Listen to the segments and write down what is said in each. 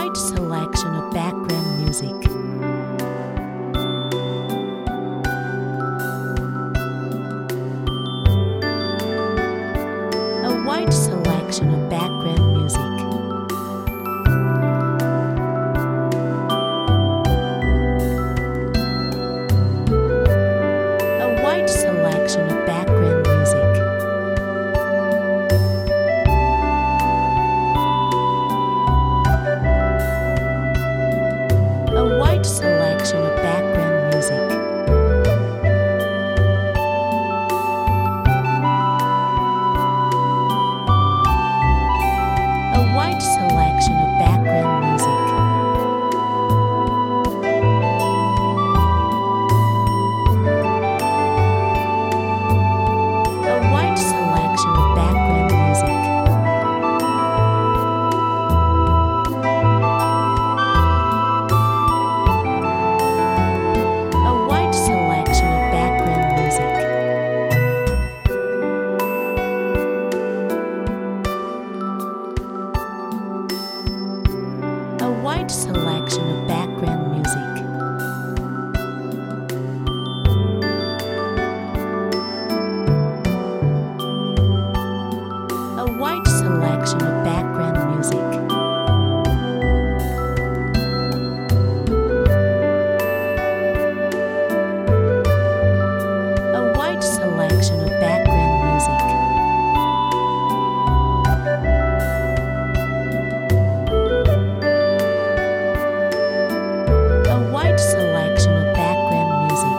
wide selection of background music. A wide selection of background music. A wide selection of background music. A wide selection of background music. A wide selection of background music. A wide selection of background music. A wide selection of background music. A wide selection of background music. A wide selection of background music. A wide selection of background music. A wide selection of background music.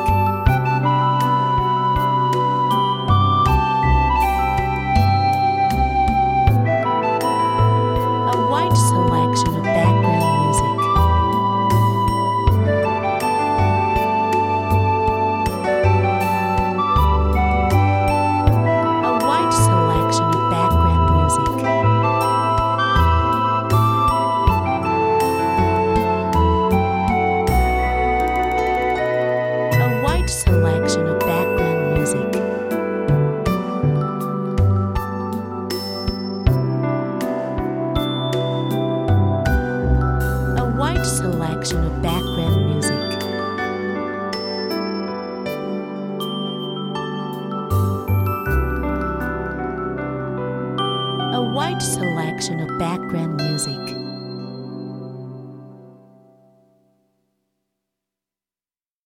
A wide selection of background music. A wide selection of background music. A wide selection of background music. A wide selection of background music. A wide selection of background music.